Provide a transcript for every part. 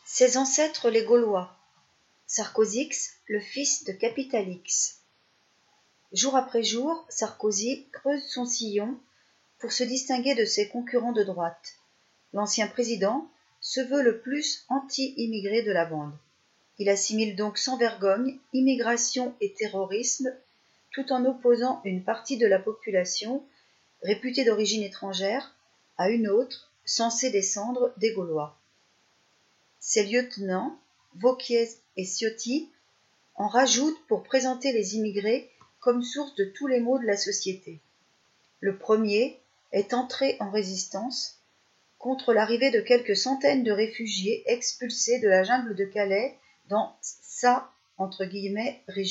Ses ancêtres les Gaulois. Sarkozix, le fils de Capitalix. Jour après jour, Sarkozy creuse son sillon pour se distinguer de ses concurrents de droite. L'ancien président se veut le plus anti-immigré de la bande. Il assimile donc sans vergogne immigration et terrorisme, tout en opposant une partie de la population, réputée d'origine étrangère, à une autre, censée descendre des Gaulois. Ses lieutenants, Wauquiez et Ciotti, en rajoutent pour présenter les immigrés comme source de tous les maux de la société. Le premier est entré en résistance contre l'arrivée de quelques centaines de réfugiés expulsés de la jungle de Calais dans sa « région ».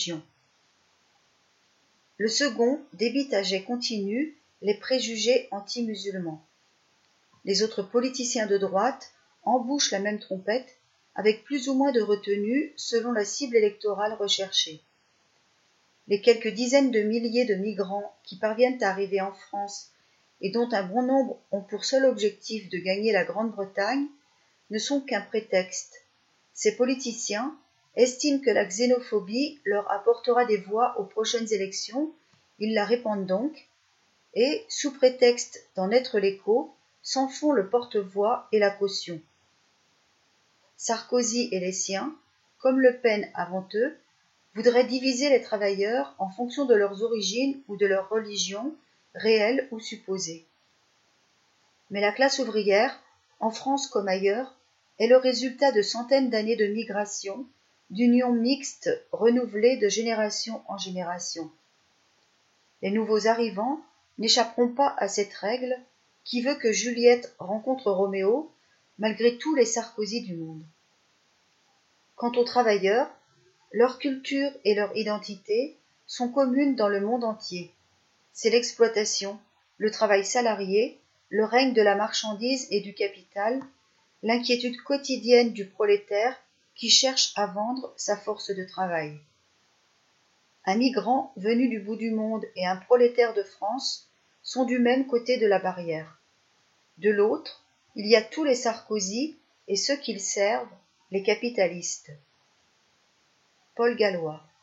Le second débite à jet continu les préjugés anti-musulmans. Les autres politiciens de droite embouchent la même trompette avec plus ou moins de retenue selon la cible électorale recherchée. Les quelques dizaines de milliers de migrants qui parviennent à arriver en France et dont un bon nombre ont pour seul objectif de gagner la Grande-Bretagne ne sont qu'un prétexte. Ces politiciens estiment que la xénophobie leur apportera des voix aux prochaines élections, ils la répandent donc, et, sous prétexte d'en être l'écho, s'en font le porte-voix et la caution. Sarkozy et les siens, comme Le Pen avant eux, voudraient diviser les travailleurs en fonction de leurs origines ou de leur religion, réelle ou supposée. Mais la classe ouvrière, en France comme ailleurs, est le résultat de centaines d'années de migration, d'unions mixtes renouvelées de génération en génération. Les nouveaux arrivants n'échapperont pas à cette règle qui veut que Juliette rencontre Roméo, malgré tous les Sarkozy du monde. Quant aux travailleurs, leur culture et leur identité sont communes dans le monde entier. C'est l'exploitation, le travail salarié, le règne de la marchandise et du capital, l'inquiétude quotidienne du prolétaire qui cherche à vendre sa force de travail. Un migrant venu du bout du monde et un prolétaire de France sont du même côté de la barrière. De l'autre, il y a tous les Sarkozy et ceux qu'ils servent, les capitalistes. Paul Gallois.